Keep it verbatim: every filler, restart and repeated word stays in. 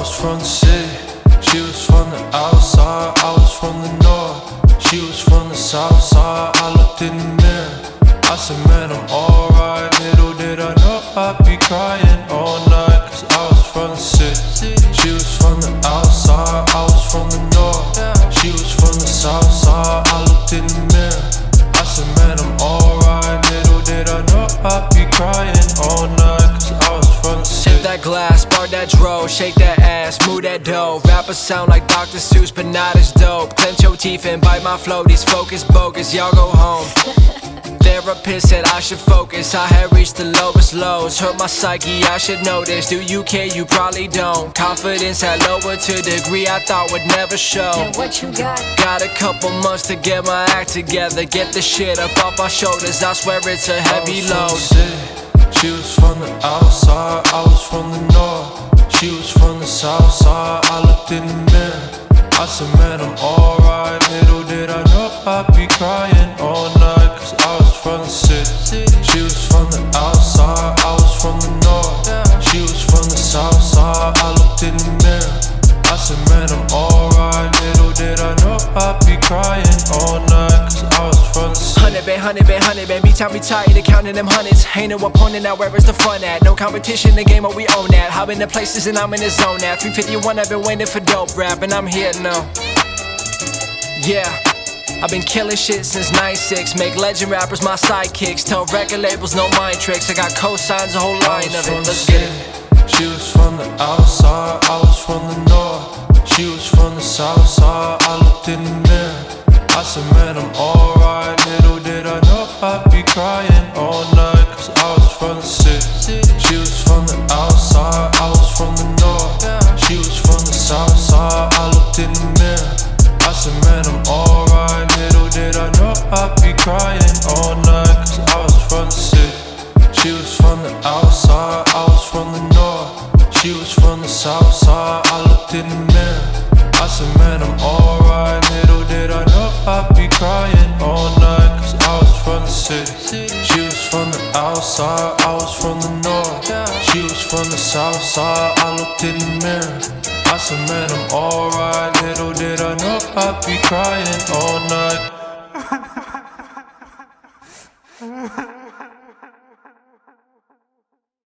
was from the city, she was from the outside. I was from the north, she was from the south side. I looked in the mirror, I said, man, I'm alright. Little did I know I'd be crying all night, cause I was from the city, she was from the outside. I was from the north, she was from the south side. I looked in the mirror, I said, man, I'm alright. Little did I know I'd be crying all night, cause I was from the city. Sip that glass, bar that dro, shake that ass, move that dough. Rappers sound like Doctor Seuss, but not as dope. Clench your teeth and bite my flow, these focus bogus, y'all go home. Therapist said I should focus, I had reached the lowest lows. Hurt my psyche, I should know this. Do you care? You probably don't. Confidence had lowered to a degree I thought would never show. And what you got? Got a couple months to get my act together, get the shit up off my shoulders. I swear it's a heavy load. She was from the outside, I was from the north. She was from the south side. I looked in the mirror, I said, man, I'm alright. Little did I know I'd be crying all night, cause I was from the city, she was from the outside. I was from the north, she was from the south side. I looked in the mirror, I said, man, I'm alright. Little did I know I'd be crying all night, cause I was from the city. Hundred band, hundred band, hundred band. Me time we tired of counting them hundreds. Ain't no opponent now, where is the fun at? No competition, the game, but we own that. Hop in the places and I'm in the zone at three fifty-one, I've been waiting for dope rap, and I'm here now. Yeah, I've been killing shit since ninety-six. Make legend rappers my sidekicks. Tell record labels no mind tricks. I got cosigns, a whole line of it. Let's get it. She was from the outside, I was from the north. She was from the south side. I looked in the mirror, I said, man, I'm alright. Little did I know I'd be crying all night, cause I was from the city, she was from the outside. I was from the north, she was from the south side. I looked in the mirror, I said, man, I'm alright. Little did I know I'd be crying all night, cause I was from the city, she was from the outside. I was from the north, she was from the south side. I looked in the mirror, I said, man, I'm alright. Little did I know I'd be crying all night, cause I was from the city, she was from the outside. I was from the north, she was from the south side. I looked in the mirror, I said, man, I'm alright. Little did I know I'd be crying all night.